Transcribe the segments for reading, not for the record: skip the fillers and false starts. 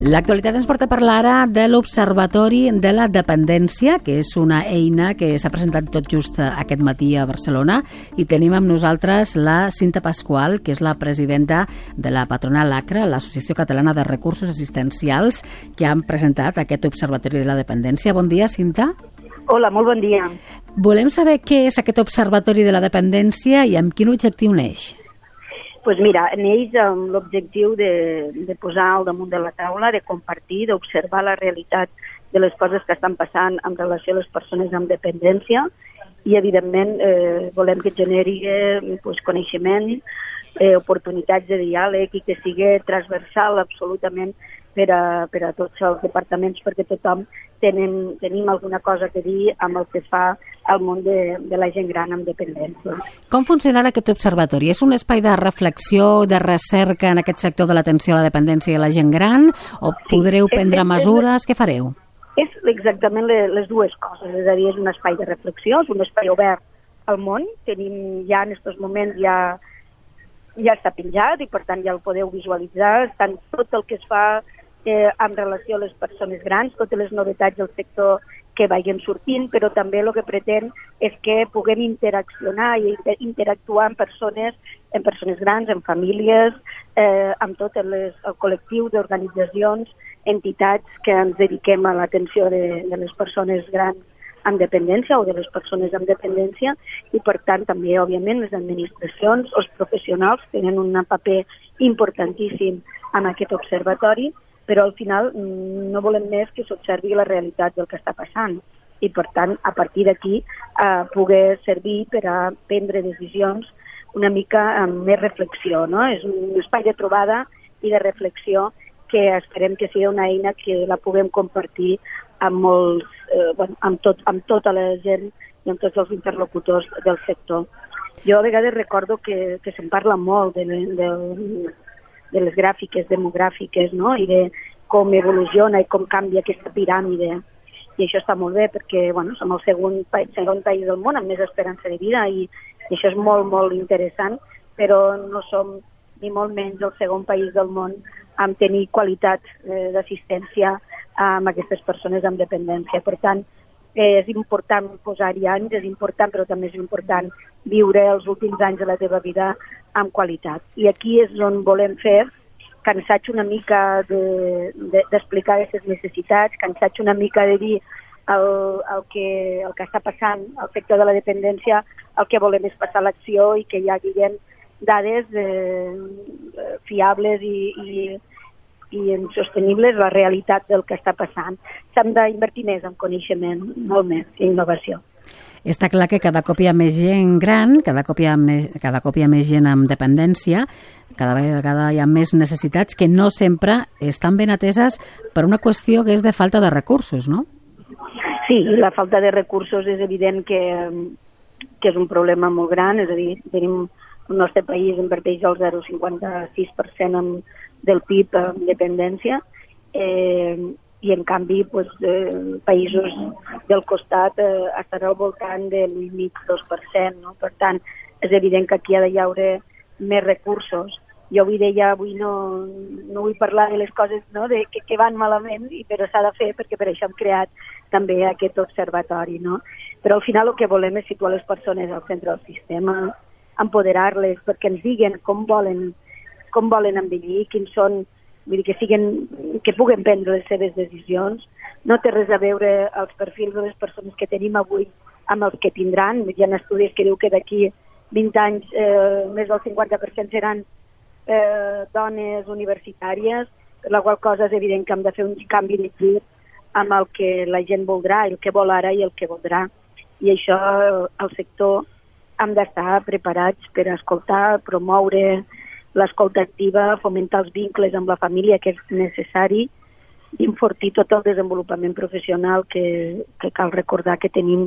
L'actualitat ens porta a parlar ara de l'Observatori de la Dependència, que és una eina que s'ha presentat tot just aquest matí a Barcelona, i tenim amb nosaltres la Cinta Pascual, que és la presidenta de la patronal ACRA, l'Associació Catalana de Recursos Assistencials, que han presentat aquest Observatori de la Dependència. Bon dia, Cinta. Hola, molt bon dia. Volem saber què és aquest Observatori de la Dependència i amb quin objectiu neix. Pues mira, neix amb l'objectiu de posar al damunt de la taula, de compartir, d'observar la realitat de les coses que estan passant en relació a les persones amb dependència i, evidentment, volem que generi coneixement, oportunitats de diàleg i que sigui transversal absolutament per a tots els departaments, perquè tothom tenim alguna cosa a dir amb el que fa al món de la gent gran amb dependència. Com funcionarà aquest observatori? És un espai de reflexió, de recerca en aquest sector de l'atenció a la dependència i a la gent gran? O podreu prendre mesures? Què fareu? És exactament les dues coses. És a dir, és un espai de reflexió, és un espai obert al món. Tenim ja en aquests moments ja està penjat i per tant ja el podeu visualitzar. Estan tot el que es fa en relació a les persones grans, totes les novetats del sector que vagin sortint, però també el que pretén és que puguem interaccionar i interactuar amb persones grans, amb famílies, amb tot el col·lectiu d'organitzacions, entitats que ens dediquem a l'atenció de les persones grans amb dependència o de les persones amb dependència i, per tant, també, òbviament, les administracions, els professionals tenen un paper importantíssim en aquest observatori, però al final no volem més que s'observi la realitat del que està passant i, per tant, a partir d'aquí poder servir per a prendre decisions una mica amb més reflexió, no? És un espai de trobada i de reflexió que esperem que sigui una eina que la puguem compartir amb amb tota la gent i amb tots els interlocutors del sector. Jo a vegades recordo que se'n parla molt de les gràfiques demogràfiques, no? I de com evoluciona i com canvia aquesta piràmide. I això està molt bé perquè som el segon país del món amb més esperança de vida i això és molt, molt interessant, però no som ni molt menys el segon país del món amb tenir qualitat d'assistència amb aquestes persones amb dependència. Per tant, és important posar-hi anys, és important, però també és important viure els últims anys de la teva vida amb qualitat. I aquí és on volem fer, cansats una mica d'explicar aquestes necessitats, cansats una mica de dir el que està passant al sector de la dependència, el que volem és passar l'acció i que hi hagi dades fiables i sostenibles la realitat del que està passant. S'han d'invertir més en coneixement, molt més, i innovació. Està clar que cada cop hi ha més gent gran, cada cop hi ha més gent amb dependència, cada vegada hi ha més necessitats que no sempre estan ben ateses per una qüestió que és de falta de recursos, no? Sí, la falta de recursos és evident que és un problema molt gran, és a dir, el nostre país inverteix el 0,56% del PIB en dependència i en canvi països del costat estan al voltant del 1,5-2%, no? Per tant, és evident que aquí ha de haure més recursos. Jo avui no vull parlar de les coses que van malament, però s'ha de fer perquè per això hem creat també aquest observatori, no? Però al final el que volem és situar les persones al centre del sistema, empoderar-les perquè ens diguen com volen envellir, quins són, vull dir, que puguen prendre les seves decisions. No té res a veure els perfils de les persones que tenim avui amb els que tindran. Hi ha estudis que diu que d'aquí 20 anys més del 50% seran dones universitàries, per la qual cosa és evident que hem de fer un canvi de gir amb el que la gent voldrà, el que vol ara i el que voldrà. I això, el sector, hem d'estar preparats per escoltar, promoure l'escolta activa, fomentar els vincles amb la família, que és necessari, i enfortir tot el desenvolupament professional que cal recordar que tenim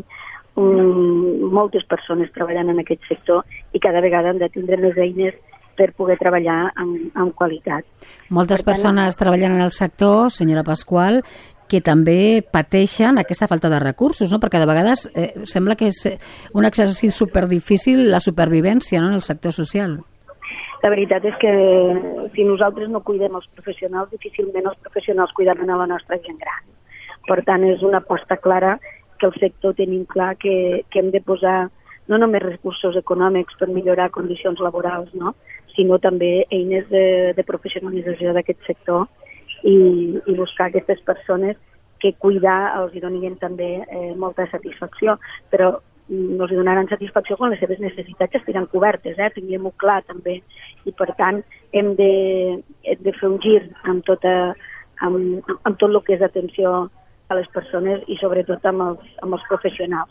moltes persones treballant en aquest sector i cada vegada hem de tindre més eines per poder treballar amb qualitat. Moltes persones treballant en el sector, senyora Pascual, que també pateixen aquesta falta de recursos, no? Perquè de vegades sembla que és un exercici superdifícil la supervivència, no?, en el sector social. La veritat és que si nosaltres no cuidem els professionals, difícilment els professionals cuidaran a la nostra gent gran. Per tant, és una aposta clara que el sector tenim clar que hem de posar no només recursos econòmics per millorar condicions laborals, no? Sinó també eines de professionalització d'aquest sector i buscar aquestes persones que cuidar els donien també molta satisfacció, però no els donaran satisfacció quan les seves necessitats estiran cobertes, tinguem-ho clar també, i per tant hem de fer un gir amb tot el que és atenció a les persones i sobretot amb els professionals.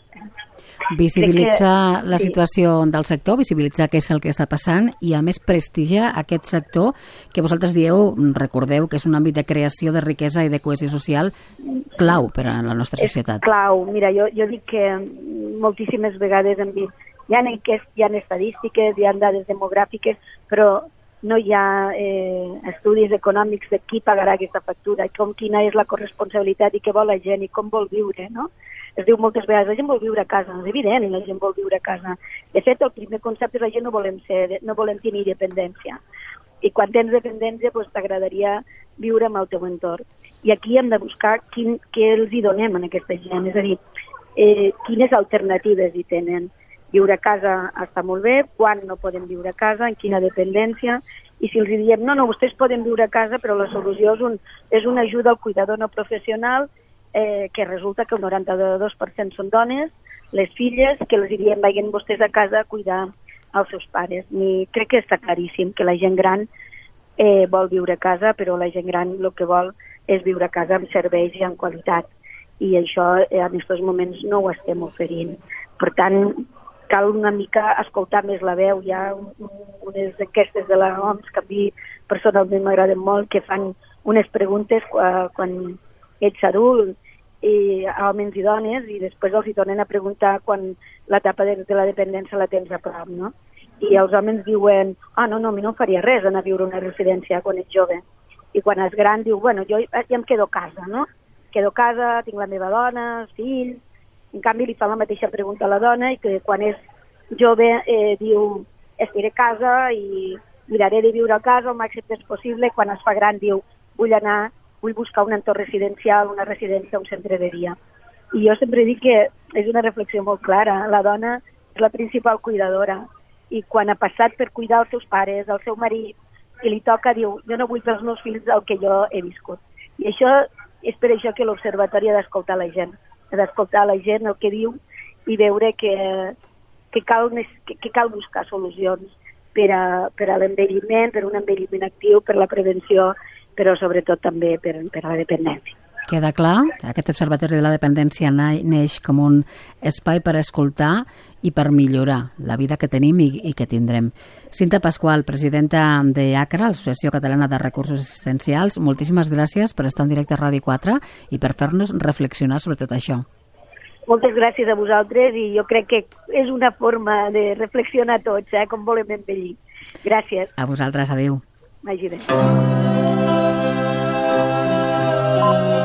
Visibilitzar la situació del sector, visibilitzar què és el que està passant i a més prestigiar aquest sector que vosaltres dieu, recordeu que és un àmbit de creació de riquesa i de cohesió social clau per a la nostra societat. És clau. Mira, jo dic que moltíssimes vegades hem vist, hi ha estadístiques, hi ha dades demogràfiques, però no hi ha estudis econòmics de qui pagarà aquesta factura, quina és la corresponsabilitat i què vol la gent i com vol viure, no? Es diu moltes vegades, la gent vol viure a casa, és evident, la gent vol viure a casa. De fet, el primer concepte és la gent no volem tenir dependència. I quan tens dependència, t'agradaria viure amb el teu entorn. I aquí hem de buscar què els hi donem a aquesta gent, és a dir, quines alternatives hi tenen. Viure a casa està molt bé, quan no poden viure a casa, en quina dependència, i si els diem, no, vostès poden viure a casa, però la solució és una ajuda al cuidador no professional, que resulta que el 92% són dones, les filles, que els diem, vagin vostès a casa a cuidar els seus pares. I crec que està claríssim que la gent gran vol viure a casa, però la gent gran el que vol és viure a casa amb serveis i amb qualitat. I això en aquests moments no ho estem oferint. Per tant, cal una mica escoltar més la veu. Hi ha unes enquestes de la OMS que a mi personalment m'agraden molt, que fan unes preguntes quan ets adult, homes i dones, i després els hi tornen a preguntar quan l'etapa de la dependència la tens a prop, no? I els homes diuen, no, a mi no em faria res anar a viure a una residència quan ets jove. I quan és gran diu, jo ja em quedo a casa, no? Quedo a casa, tinc la meva dona, fills. En canvi, li fa la mateixa pregunta a la dona i que quan és jove diu, estiré a casa i miraré de viure a casa el màxim temps possible. Quan es fa gran diu, vull buscar un entorn residencial, una residència, un centre de dia. I jo sempre dic que és una reflexió molt clara. La dona és la principal cuidadora i quan ha passat per cuidar els seus pares, el seu marit, i li toca, diu, jo no vull pels meus fills el que jo he viscut. I això és per això que l'Observatori ha d'escoltar la gent. Ha d'escoltar la gent el que diu i veure que cal buscar solucions per a l'envelliment, per un envelliment actiu, per la prevenció, però sobretot també per a la dependència. Queda clar, aquest Observatori de la Dependència neix com un espai per escoltar i per millorar la vida que tenim i que tindrem. Cinta Pasqual, presidenta d'ACRA, l'Associació Catalana de Recursos Assistencials, moltíssimes gràcies per estar en directe a Ràdio 4 i per fer-nos reflexionar sobre tot això. Moltes gràcies a vosaltres i jo crec que és una forma de reflexionar tots, com volem envellir. Gràcies. A vosaltres, adéu. Vagi bé.